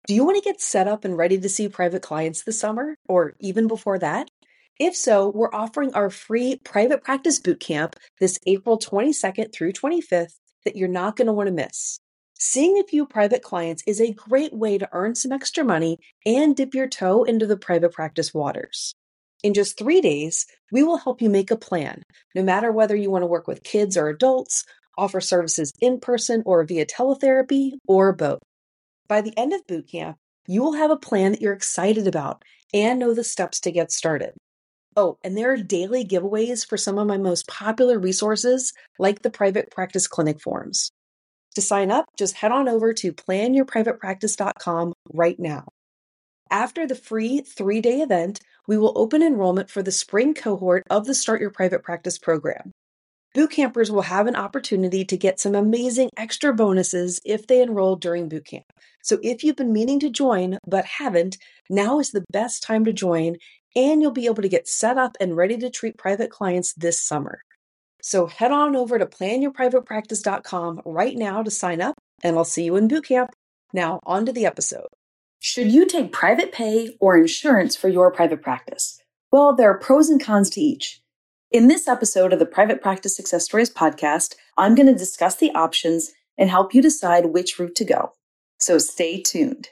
Do you want to get set up and ready to see private clients this summer or even before that? If so, we're offering our free private practice bootcamp this April 22nd through 25th that you're not going to want to miss. Seeing a few private clients is a great way to earn some extra money and dip your toe into the private practice waters. In just 3 days, we will help you make a plan, no matter whether you want to work with kids or adults, offer services in person or via teletherapy, or both. By the end of boot camp, you will have a plan that you're excited about and know the steps to get started. Oh, and there are daily giveaways for some of my most popular resources, like the private practice clinic forms. To sign up, just head on over to planyourprivatepractice.com right now. After the free 3-day event, we will open enrollment for the spring cohort of the Start Your Private Practice program. Boot campers will have an opportunity to get some amazing extra bonuses if they enroll during boot camp. So if you've been meaning to join but haven't, now is the best time to join, and you'll be able to get set up and ready to treat private clients this summer. So head on over to planyourprivatepractice.com right now to sign up, and I'll see you in boot camp. Now, on to the episode. Should you take private pay or insurance for your private practice? Well, there are pros and cons to each. In this episode of the Private Practice Success Stories podcast, I'm going to discuss the options and help you decide which route to go. So stay tuned.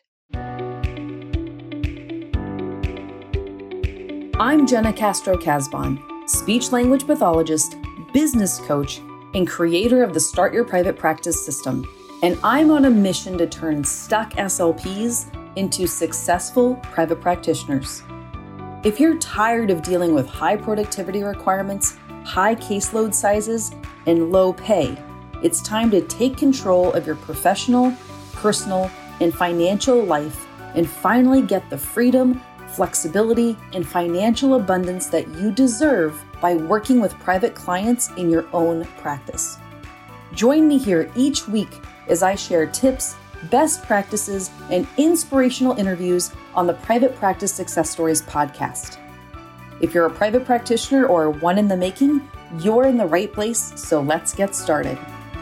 I'm Jenna Castro-Casbon, speech-language pathologist, business coach, and creator of the Start Your Private Practice system. And I'm on a mission to turn stuck SLPs into successful private practitioners. If you're tired of dealing with high productivity requirements, high caseload sizes, and low pay, it's time to take control of your professional, personal, and financial life and finally get the freedom, flexibility, and financial abundance that you deserve by working with private clients in your own practice. Join me here each week as I share tips, best practices, and inspirational interviews on the Private Practice Success Stories podcast. If you're a private practitioner or one in the making, you're in the right place, so let's get started.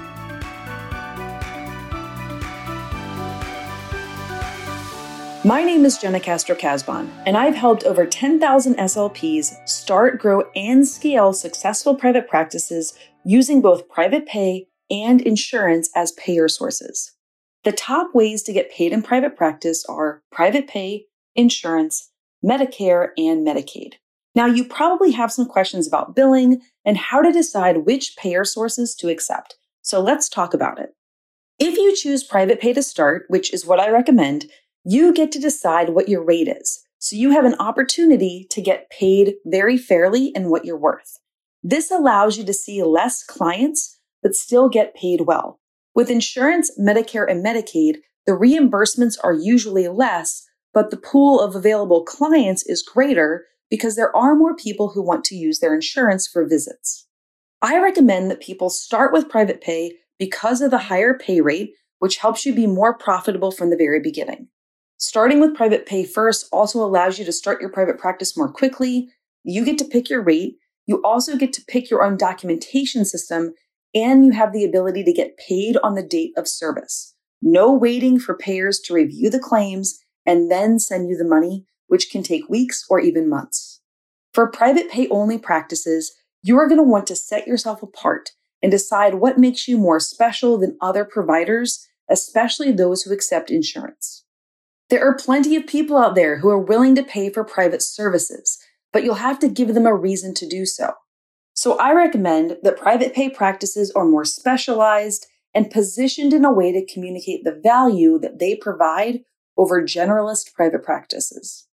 My name is Jenna Castro-Casbon, and I've helped over 10,000 SLPs start, grow, and scale successful private practices using both private pay and insurance as payer sources. The top ways to get paid in private practice are private pay, insurance, Medicare, and Medicaid. Now, you probably have some questions about billing and how to decide which payer sources to accept. So let's talk about it. If you choose private pay to start, which is what I recommend, you get to decide what your rate is. So you have an opportunity to get paid very fairly in what you're worth. This allows you to see less clients, but still get paid well. With insurance, Medicare, and Medicaid, the reimbursements are usually less, but the pool of available clients is greater because there are more people who want to use their insurance for visits. I recommend that people start with private pay because of the higher pay rate, which helps you be more profitable from the very beginning. Starting with private pay first also allows you to start your private practice more quickly. You get to pick your rate. You also get to pick your own documentation system, and you have the ability to get paid on the date of service. No waiting for payers to review the claims and then send you the money, which can take weeks or even months. For private pay only practices, you are going to want to set yourself apart and decide what makes you more special than other providers, especially those who accept insurance. There are plenty of people out there who are willing to pay for private services, but you'll have to give them a reason to do so. So I recommend that private pay practices are more specialized and positioned in a way to communicate the value that they provide over generalist private practices.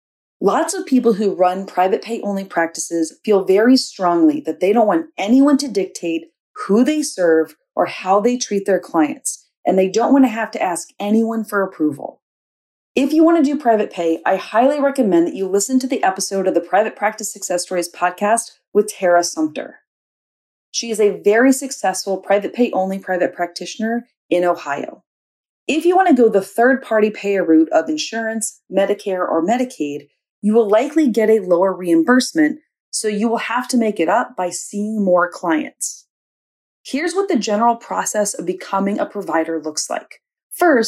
Lots of people who run private pay only practices feel very strongly that they don't want anyone to dictate who they serve or how they treat their clients, and they don't want to have to ask anyone for approval. If you want to do private pay, I highly recommend that you listen to the episode of the Private Practice Success Stories podcast with Tara Sumter. She is a very successful private pay only private practitioner in Ohio. If you want to go the third-party payer route of insurance, Medicare, or Medicaid, you will likely get a lower reimbursement, so you will have to make it up by seeing more clients. Here's what the general process of becoming a provider looks like. First,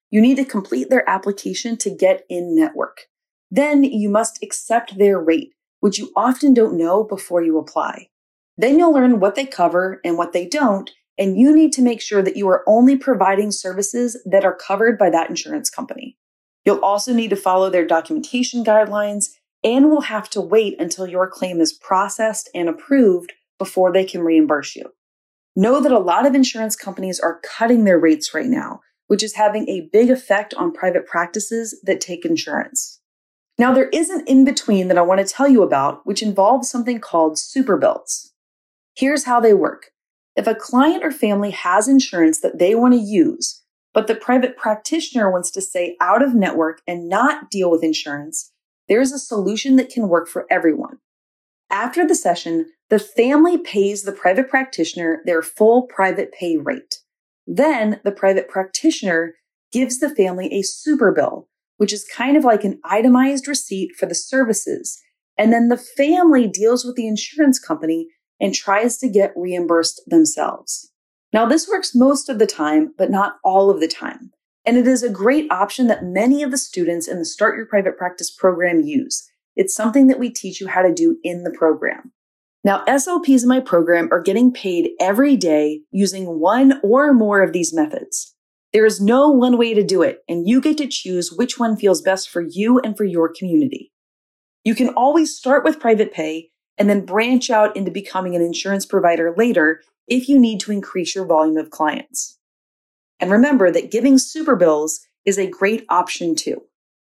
You need to complete their application to get in network. Then you must accept their rate, which you often don't know before you apply. Then you'll learn what they cover and what they don't, and you need to make sure that you are only providing services that are covered by that insurance company. You'll also need to follow their documentation guidelines and will have to wait until your claim is processed and approved before they can reimburse you. Know that a lot of insurance companies are cutting their rates right now, which is having a big effect on private practices that take insurance. Now, there is an in-between that I want to tell you about, which involves something called super bills. Here's how they work. If a client or family has insurance that they want to use, but the private practitioner wants to stay out of network and not deal with insurance, there's a solution that can work for everyone. After the session, the family pays the private practitioner their full private pay rate. Then the private practitioner gives the family a super bill, which is kind of like an itemized receipt for the services. And then the family deals with the insurance company and tries to get reimbursed themselves. Now, this works most of the time, but not all of the time. And it is a great option that many of the students in the Start Your Private Practice program use. It's something that we teach you how to do in the program. Now, SLPs in my program are getting paid every day using one or more of these methods. There is no one way to do it, and you get to choose which one feels best for you and for your community. You can always start with private pay and then branch out into becoming an insurance provider later if you need to increase your volume of clients. And remember that giving super bills is a great option too.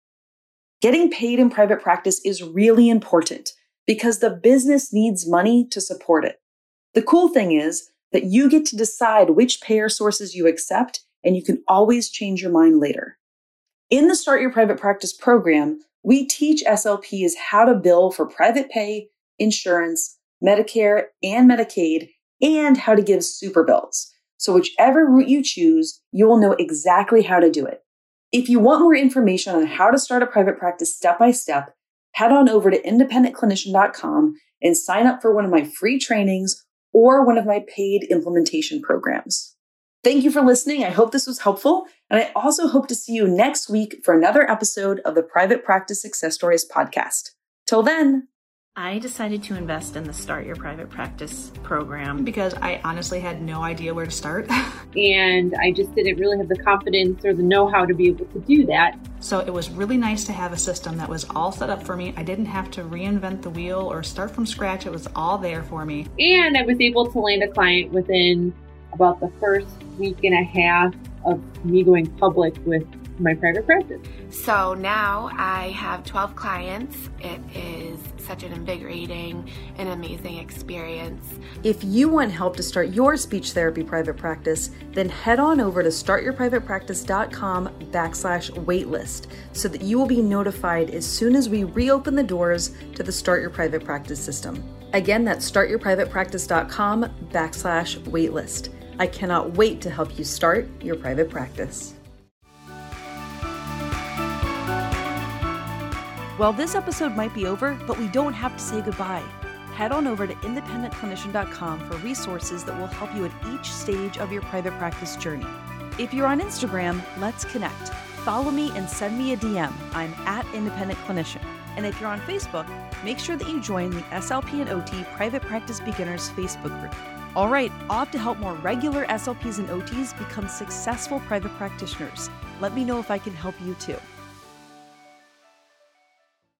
Getting paid in private practice is really important because the business needs money to support it. The cool thing is that you get to decide which payer sources you accept, and you can always change your mind later. In the Start Your Private Practice program, we teach SLPs how to bill for private pay, insurance, Medicare, and Medicaid, and how to give super bills. So whichever route you choose, you will know exactly how to do it. If you want more information on how to start a private practice step by step, head on over to independentclinician.com and sign up for one of my free trainings or one of my paid implementation programs. Thank you for listening. I hope this was helpful. And I also hope to see you next week for another episode of the Private Practice Success Stories podcast. Till then. I decided to invest in the Start Your Private Practice program because I honestly had no idea where to start. And I just didn't really have the confidence or the know-how to be able to do that. So it was really nice to have a system that was all set up for me. I didn't have to reinvent the wheel or start from scratch. It was all there for me. And I was able to land a client within about the first week and a half of me going public with my private practice. So now I have 12 clients. It is such an invigorating and amazing experience. If you want help to start your speech therapy private practice, then head on over to startyourprivatepractice.com/waitlist so that you will be notified as soon as we reopen the doors to the Start Your Private Practice system. Again, that's startyourprivatepractice.com/waitlist. I cannot wait to help you start your private practice. Well, this episode might be over, but we don't have to say goodbye. Head on over to independentclinician.com for resources that will help you at each stage of your private practice journey. If you're on Instagram, let's connect. Follow me and send me a DM. I'm @independentclinician. And if you're on Facebook, make sure that you join the SLP and OT Private Practice Beginners Facebook group. All right, off to help more regular SLPs and OTs become successful private practitioners. Let me know if I can help you too.